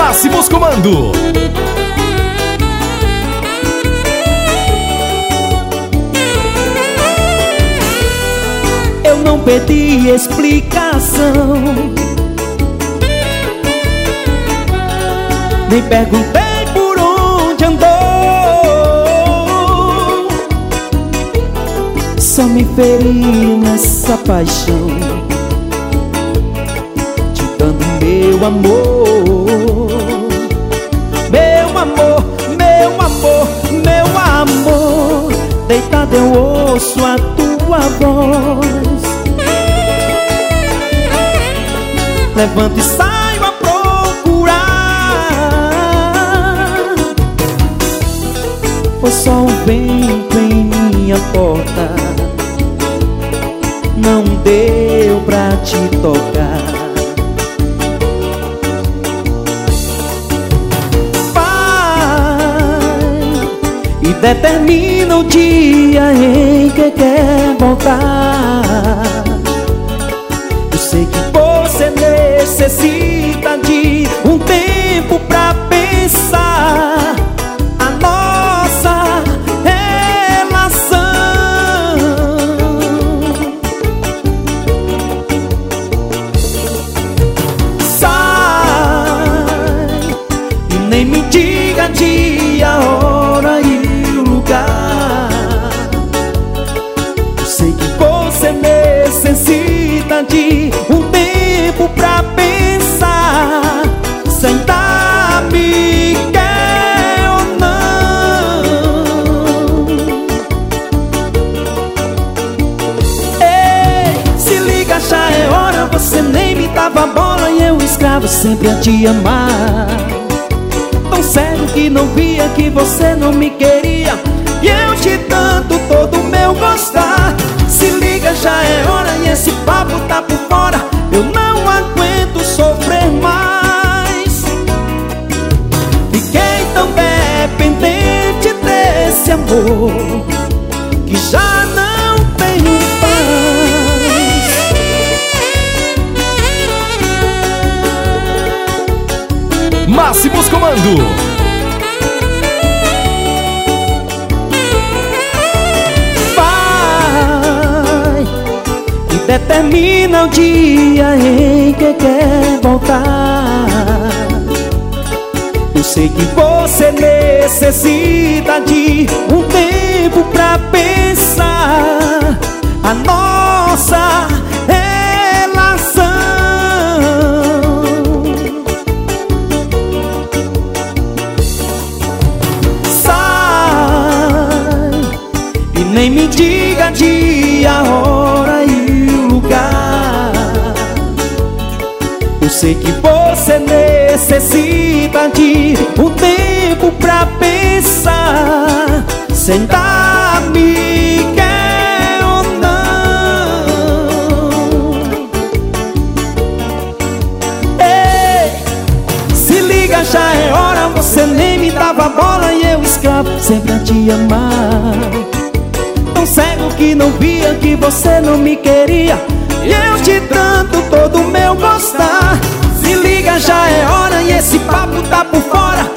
Máximos Comando. Eu não pedi explicação, nem perguntei por onde andou. Só me feri nessa paixão, te dando meu amor. Meu amor, meu amor, meu amor. Deitado eu ouço a tua voz. Levanto e saio a procurar. Foi só um vento em minha porta, não deu pra te tocar. E determina o dia em que quer voltar. Eu sei que você necessita de um tempo pra pensar a nossa relação. Sai e nem me diga dia, hora e lugar. Eu sei que você necessita de um tempo pra pensar se ainda me quer ou não. Ei, se liga, já é hora. Você nem me dava bola e eu escravo sempre a te amar. Tão sério que não via que você não me queria e eu te dando todo o meu gostar. Se liga, já é hora e esse papo tá por fora. Eu não aguento sofrer mais. Fiquei tão dependente desse amor que já não tenho paz. Máximos Comando. Determina o dia em que quer voltar. Eu sei que você necessita de um tempo pra pensar a nossa relação. Sai e nem me diga dia, hora e lugar. Eu sei que você necessita de um tempo pra pensar se ainda me quer ou não. Ei, se liga, já é hora. Você nem me dava bola e eu escravo sempre a te amar. Tão cego que não via que você não me queria e eu te dando todo o meu gostar. Se liga, já é hora e esse papo tá por fora.